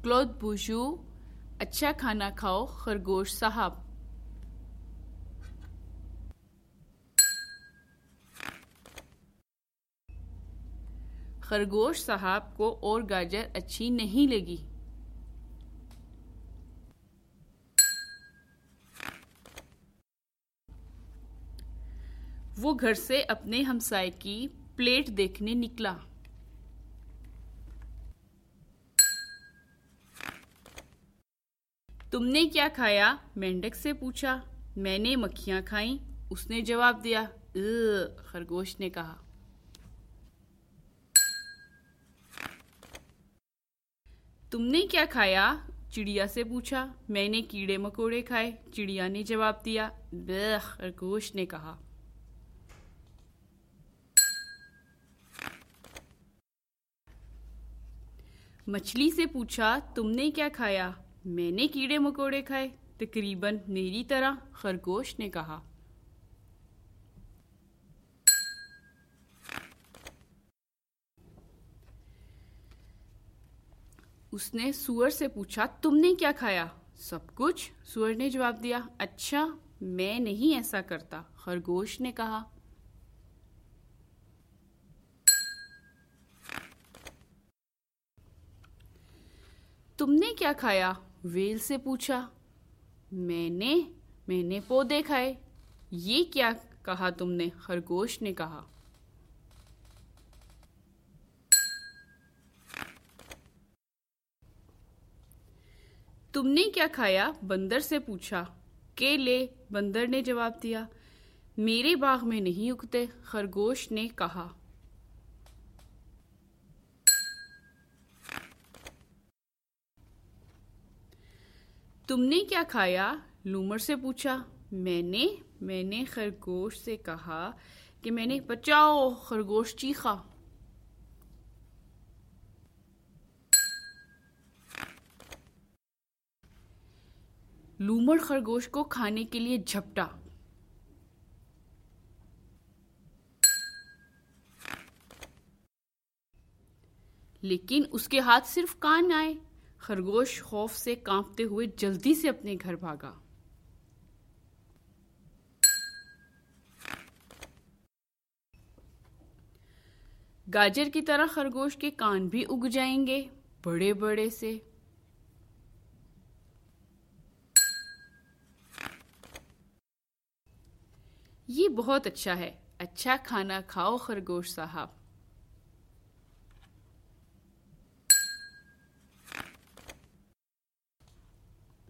کلود بوجو، اچھا کھانا کھاؤ خرگوش صاحب۔ خرگوش صاحب کو اور گاجر اچھی نہیں لگی۔ وہ گھر سے اپنے ہمسائے کی پلیٹ دیکھنے نکلا۔ تم نے کیا کھایا؟ مینڈک سے پوچھا۔ میں نے مکھیاں کھائیں، اس نے جواب دیا۔ خرگوش نے کہا۔ تم نے کیا کھایا؟ چڑیا سے پوچھا۔ میں نے کیڑے مکوڑے کھائے، چڑیا نے جواب دیا۔ خرگوش نے کہا۔ مچھلی سے پوچھا، تم نے کیا کھایا؟ میں نے کیڑے مکوڑے کھائے، تقریباً میری طرح، خرگوش نے کہا۔ اس نے سور سے پوچھا، تم نے کیا کھایا؟ سب کچھ، سور نے جواب دیا۔ اچھا، میں نہیں ایسا کرتا، خرگوش نے کہا۔ تم نے کیا کھایا؟ ویل سے پوچھا۔ میں نے پودے کھائے۔ یہ کیا کہا تم نے؟ خرگوش نے کہا۔ تم نے کیا کھایا؟ بندر سے پوچھا۔ کیلے، بندر نے جواب دیا۔ میرے باغ میں نہیں اگتے، خرگوش نے کہا۔ تم نے کیا کھایا؟ لومڑ سے پوچھا۔ میں نے خرگوش سے کہا کہ میں نے بچاؤ، خرگوش چیخا۔ لومڑ خرگوش کو کھانے کے لیے جھپٹا۔ لیکن اس کے ہاتھ صرف کان آئے۔ خرگوش خوف سے کانپتے ہوئے جلدی سے اپنے گھر بھاگا۔ گاجر کی طرح خرگوش کے کان بھی اگ جائیں گے، بڑے بڑے سے۔ یہ بہت اچھا ہے، اچھا کھانا کھاؤ خرگوش صاحب۔